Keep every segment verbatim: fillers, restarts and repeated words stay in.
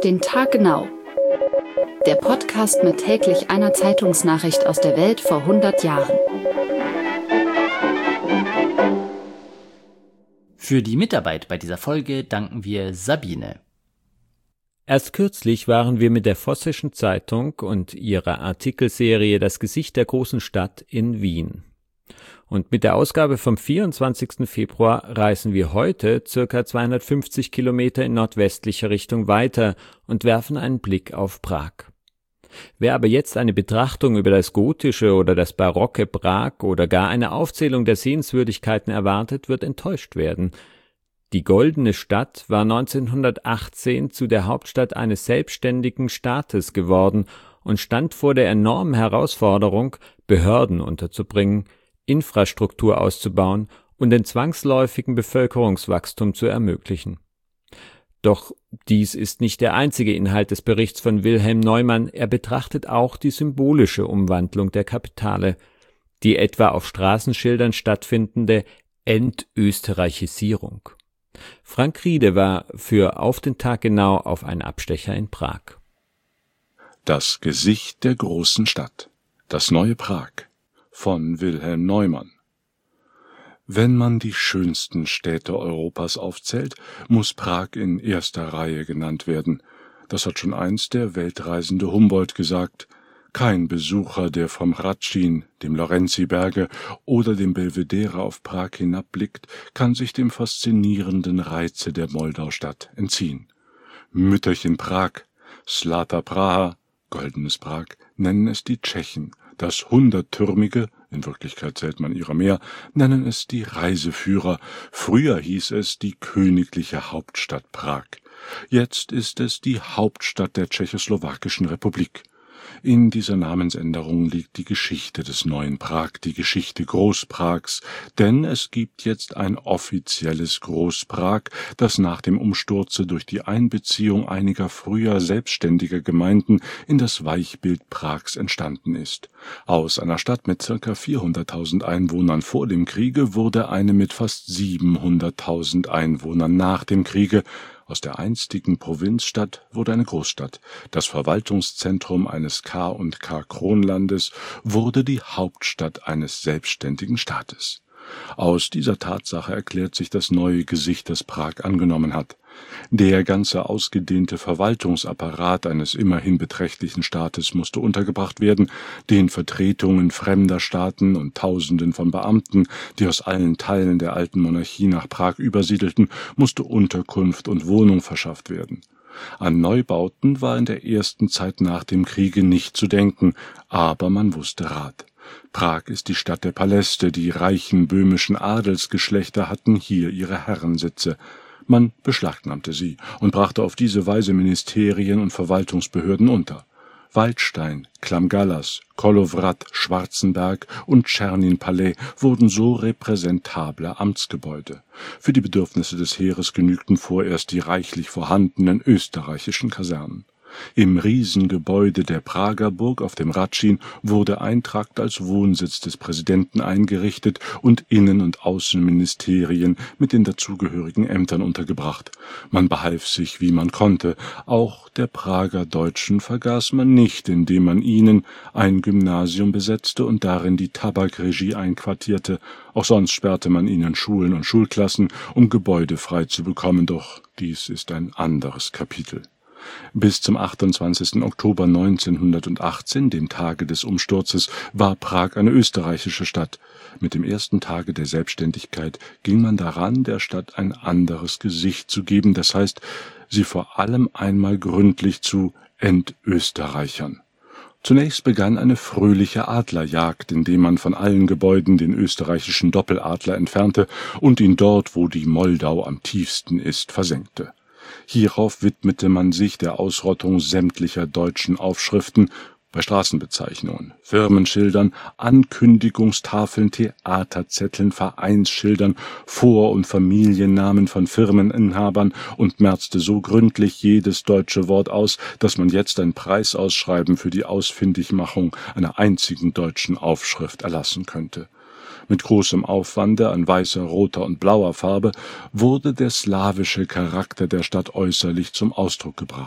den Tag genau. Der Podcast mit täglich einer Zeitungsnachricht aus der Welt vor hundert Jahren. Für die Mitarbeit bei dieser Folge danken wir Sabine. Erst kürzlich waren wir mit der Vossischen Zeitung und ihrer Artikelserie Das Gesicht der großen Stadt in Wien. Und mit der Ausgabe vom vierundzwanzigsten Februar reisen wir heute ca. zweihundertfünfzig Kilometer in nordwestlicher Richtung weiter und werfen einen Blick auf Prag. Wer aber jetzt eine Betrachtung über das gotische oder das barocke Prag oder gar eine Aufzählung der Sehenswürdigkeiten erwartet, wird enttäuscht werden. Die Goldene Stadt war neunzehnhundertachtzehn zu der Hauptstadt eines selbstständigen Staates geworden und stand vor der enormen Herausforderung, Behörden unterzubringen, Infrastruktur auszubauen und den zwangsläufigen Bevölkerungswachstum zu ermöglichen. Doch dies ist nicht der einzige Inhalt des Berichts von Wilhelm Neumann, er betrachtet auch die symbolische Umwandlung der Kapitale, die etwa auf Straßenschildern stattfindende Entösterreichisierung. Frank Riede war für Auf den Tag genau auf einen Abstecher in Prag. Das Gesicht der großen Stadt. Das neue Prag von Wilhelm Neumann. Wenn man die schönsten Städte Europas aufzählt, muss Prag in erster Reihe genannt werden. Das hat schon einst der weltreisende Humboldt gesagt. Kein Besucher, der vom Hradschin, dem Lorenzi-Berge oder dem Belvedere auf Prag hinabblickt, kann sich dem faszinierenden Reize der Moldaustadt entziehen. Mütterchen Prag, Zlata Praha, goldenes Prag, nennen es die Tschechen. Das hunderttürmige, in Wirklichkeit zählt man ihrer mehr, nennen es die Reiseführer. Früher hieß es die königliche Hauptstadt Prag. Jetzt ist es die Hauptstadt der Tschechoslowakischen Republik. In dieser Namensänderung liegt die Geschichte des neuen Prag, die Geschichte Großprags, denn es gibt jetzt ein offizielles Großprag, das nach dem Umsturze durch die Einbeziehung einiger früher selbstständiger Gemeinden in das Weichbild Prags entstanden ist. Aus einer Stadt mit ca. vierhunderttausend Einwohnern vor dem Kriege wurde eine mit fast siebenhunderttausend Einwohnern nach dem Kriege. Aus der einstigen Provinzstadt wurde eine Großstadt. Das Verwaltungszentrum eines K und K Kronlandes wurde die Hauptstadt eines selbstständigen Staates. Aus dieser Tatsache erklärt sich das neue Gesicht, das Prag angenommen hat. Der ganze ausgedehnte Verwaltungsapparat eines immerhin beträchtlichen Staates musste untergebracht werden, den Vertretungen fremder Staaten und Tausenden von Beamten, die aus allen Teilen der alten Monarchie nach Prag übersiedelten, musste Unterkunft und Wohnung verschafft werden. An Neubauten war in der ersten Zeit nach dem Kriege nicht zu denken, aber man wusste Rat. Prag ist die Stadt der Paläste, die reichen böhmischen Adelsgeschlechter hatten hier ihre Herrensitze. Man beschlagnahmte sie und brachte auf diese Weise Ministerien und Verwaltungsbehörden unter. Waldstein, Klamgalas, Kolowrat, Schwarzenberg und Tschernin-Palais wurden so repräsentable Amtsgebäude. Für die Bedürfnisse des Heeres genügten vorerst die reichlich vorhandenen österreichischen Kasernen. Im Riesengebäude der Prager Burg auf dem Hradschin wurde ein Trakt als Wohnsitz des Präsidenten eingerichtet und Innen- und Außenministerien mit den dazugehörigen Ämtern untergebracht. Man behalf sich, wie man konnte. Auch der Prager Deutschen vergaß man nicht, indem man ihnen ein Gymnasium besetzte und darin die Tabakregie einquartierte. Auch sonst sperrte man ihnen Schulen und Schulklassen, um Gebäude frei zu bekommen, doch dies ist ein anderes Kapitel. Bis zum achtundzwanzigsten Oktober neunzehnhundertachtzehn, dem Tage des Umsturzes, war Prag eine österreichische Stadt. Mit dem ersten Tage der Selbstständigkeit ging man daran, der Stadt ein anderes Gesicht zu geben, das heißt, sie vor allem einmal gründlich zu entösterreichern. Zunächst begann eine fröhliche Adlerjagd, indem man von allen Gebäuden den österreichischen Doppeladler entfernte und ihn dort, wo die Moldau am tiefsten ist, versenkte. Hierauf widmete man sich der Ausrottung sämtlicher deutschen Aufschriften bei Straßenbezeichnungen, Firmenschildern, Ankündigungstafeln, Theaterzetteln, Vereinsschildern, Vor- und Familiennamen von Firmeninhabern und merzte so gründlich jedes deutsche Wort aus, dass man jetzt ein Preisausschreiben für die Ausfindigmachung einer einzigen deutschen Aufschrift erlassen könnte. Mit großem Aufwande an weißer, roter und blauer Farbe wurde der slawische Charakter der Stadt äußerlich zum Ausdruck gebracht.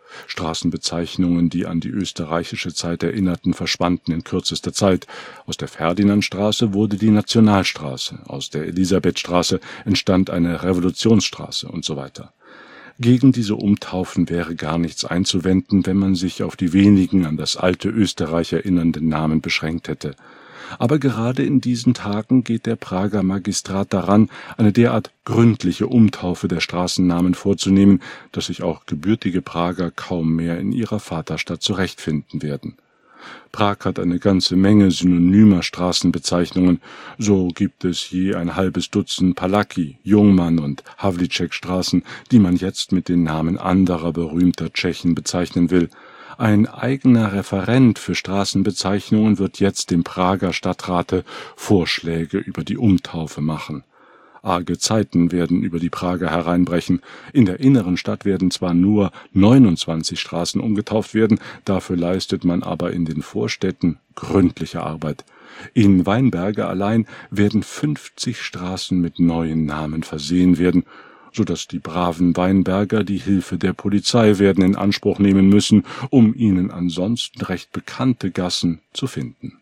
Straßenbezeichnungen, die an die österreichische Zeit erinnerten, verschwanden in kürzester Zeit. Aus der Ferdinandstraße wurde die Nationalstraße, aus der Elisabethstraße entstand eine Revolutionsstraße und so weiter. Gegen diese Umtaufen wäre gar nichts einzuwenden, wenn man sich auf die wenigen an das alte Österreich erinnernden Namen beschränkt hätte. Aber gerade in diesen Tagen geht der Prager Magistrat daran, eine derart gründliche Umtaufe der Straßennamen vorzunehmen, dass sich auch gebürtige Prager kaum mehr in ihrer Vaterstadt zurechtfinden werden. Prag hat eine ganze Menge synonymer Straßenbezeichnungen, so gibt es je ein halbes Dutzend Palacky, Jungmann und Havlicek-Straßen, die man jetzt mit den Namen anderer berühmter Tschechen bezeichnen will. Ein eigener Referent für Straßenbezeichnungen wird jetzt dem Prager Stadtrate Vorschläge über die Umtaufe machen. Arge Zeiten werden über die Prager hereinbrechen. In der inneren Stadt werden zwar nur neunundzwanzig Straßen umgetauft werden, dafür leistet man aber in den Vorstädten gründliche Arbeit. In Weinberge allein werden fünfzig Straßen mit neuen Namen versehen werden, so dass die braven Weinberger die Hilfe der Polizei werden in Anspruch nehmen müssen, um ihnen ansonsten recht bekannte Gassen zu finden.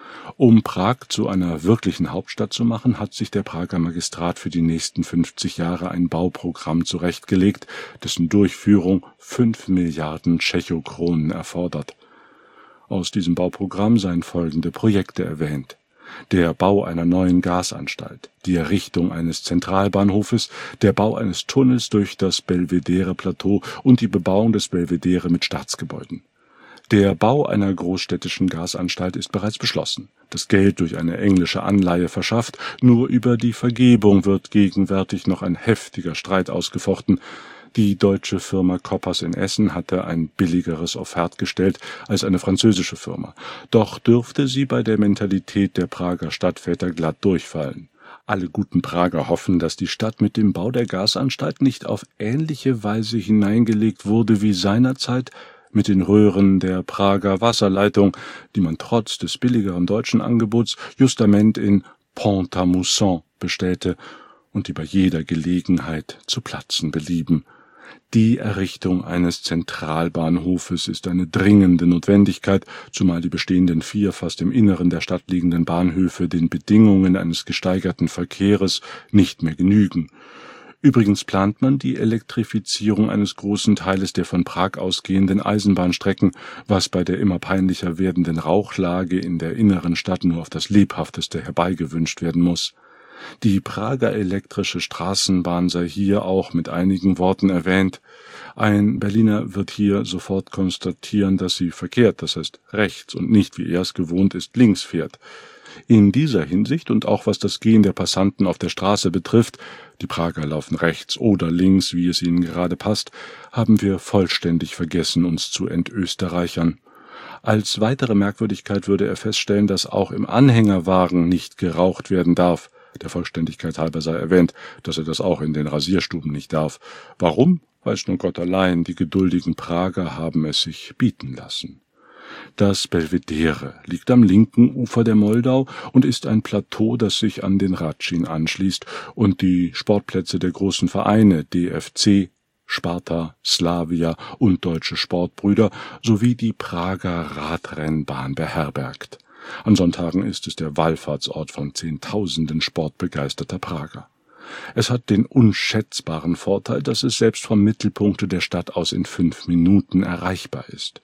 Um Prag zu einer wirklichen Hauptstadt zu machen, hat sich der Prager Magistrat für die nächsten fünfzig Jahre ein Bauprogramm zurechtgelegt, dessen Durchführung fünf Milliarden Tschechokronen erfordert. Aus diesem Bauprogramm seien folgende Projekte erwähnt: der Bau einer neuen Gasanstalt, die Errichtung eines Zentralbahnhofes, der Bau eines Tunnels durch das Belvedere-Plateau und die Bebauung des Belvedere mit Staatsgebäuden. Der Bau einer großstädtischen Gasanstalt ist bereits beschlossen, das Geld durch eine englische Anleihe verschafft, nur über die Vergebung wird gegenwärtig noch ein heftiger Streit ausgefochten. Die deutsche Firma Koppers in Essen hatte ein billigeres Offert gestellt als eine französische Firma, doch dürfte sie bei der Mentalität der Prager Stadtväter glatt durchfallen. Alle guten Prager hoffen, dass die Stadt mit dem Bau der Gasanstalt nicht auf ähnliche Weise hineingelegt wurde wie seinerzeit mit den Röhren der Prager Wasserleitung, die man trotz des billigeren deutschen Angebots justament in Pont-à-Mousson bestellte und die bei jeder Gelegenheit zu platzen belieben. Die Errichtung eines Zentralbahnhofes ist eine dringende Notwendigkeit, zumal die bestehenden vier fast im Inneren der Stadt liegenden Bahnhöfe den Bedingungen eines gesteigerten Verkehres nicht mehr genügen. Übrigens plant man die Elektrifizierung eines großen Teiles der von Prag ausgehenden Eisenbahnstrecken, was bei der immer peinlicher werdenden Rauchlage in der inneren Stadt nur auf das Lebhafteste herbeigewünscht werden muss. Die Prager elektrische Straßenbahn sei hier auch mit einigen Worten erwähnt. Ein Berliner wird hier sofort konstatieren, dass sie verkehrt, das heißt rechts und nicht, wie er es gewohnt ist, links fährt. In dieser Hinsicht und auch was das Gehen der Passanten auf der Straße betrifft, die Prager laufen rechts oder links, wie es ihnen gerade passt, haben wir vollständig vergessen, uns zu entösterreichern. Als weitere Merkwürdigkeit würde er feststellen, dass auch im Anhängerwagen nicht geraucht werden darf. Der Vollständigkeit halber sei erwähnt, dass er das auch in den Rasierstuben nicht darf. Warum? Weiß nur Gott allein, die geduldigen Prager haben es sich bieten lassen. Das Belvedere liegt am linken Ufer der Moldau und ist ein Plateau, das sich an den Ratschin anschließt und die Sportplätze der großen Vereine D F C, Sparta, Slavia und Deutsche Sportbrüder sowie die Prager Radrennbahn beherbergt. An Sonntagen ist es der Wallfahrtsort von Zehntausenden sportbegeisterter Prager. Es hat den unschätzbaren Vorteil, dass es selbst vom Mittelpunkt der Stadt aus in fünf Minuten erreichbar ist.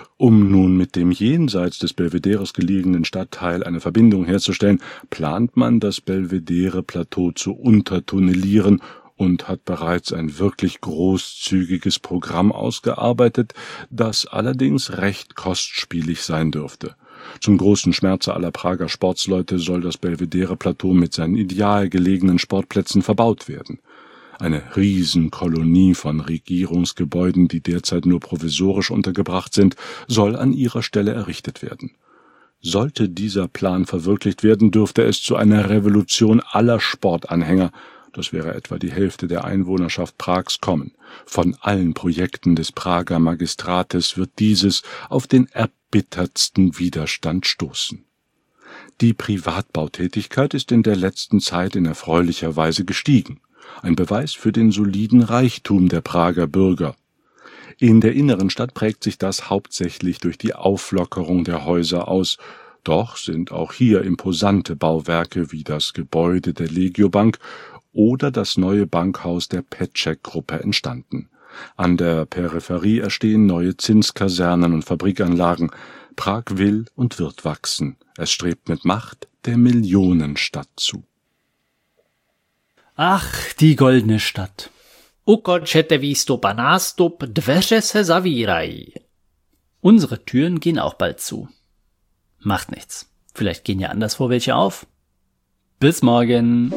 Um nun mit dem jenseits des Belvederes gelegenen Stadtteil eine Verbindung herzustellen, plant man, das Belvedere-Plateau zu untertunnelieren und hat bereits ein wirklich großzügiges Programm ausgearbeitet, das allerdings recht kostspielig sein dürfte. Zum großen Schmerze aller Prager Sportsleute soll das Belvedere-Plateau mit seinen ideal gelegenen Sportplätzen verbaut werden. Eine Riesenkolonie von Regierungsgebäuden, die derzeit nur provisorisch untergebracht sind, soll an ihrer Stelle errichtet werden. Sollte dieser Plan verwirklicht werden, dürfte es zu einer Revolution aller Sportanhänger, das wäre etwa die Hälfte der Einwohnerschaft Prags, kommen. Von allen Projekten des Prager Magistrates wird dieses auf den erbittertsten Widerstand stoßen. Die Privatbautätigkeit ist in der letzten Zeit in erfreulicher Weise gestiegen. Ein Beweis für den soliden Reichtum der Prager Bürger. In der inneren Stadt prägt sich das hauptsächlich durch die Auflockerung der Häuser aus. Doch sind auch hier imposante Bauwerke wie das Gebäude der Legiobank oder das neue Bankhaus der Petschek-Gruppe entstanden. An der Peripherie erstehen neue Zinskasernen und Fabrikanlagen. Prag will und wird wachsen. Es strebt mit Macht der Millionenstadt zu. Ach, die goldene Stadt. Ukončete výstup a nástup, dveře se zavírají. Unsere Türen gehen auch bald zu. Macht nichts. Vielleicht gehen ja anderswo welche auf. Bis morgen.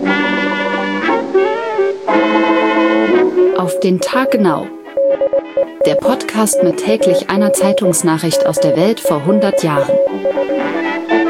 Auf den Tag genau. Der Podcast mit täglich einer Zeitungsnachricht aus der Welt vor hundert Jahren.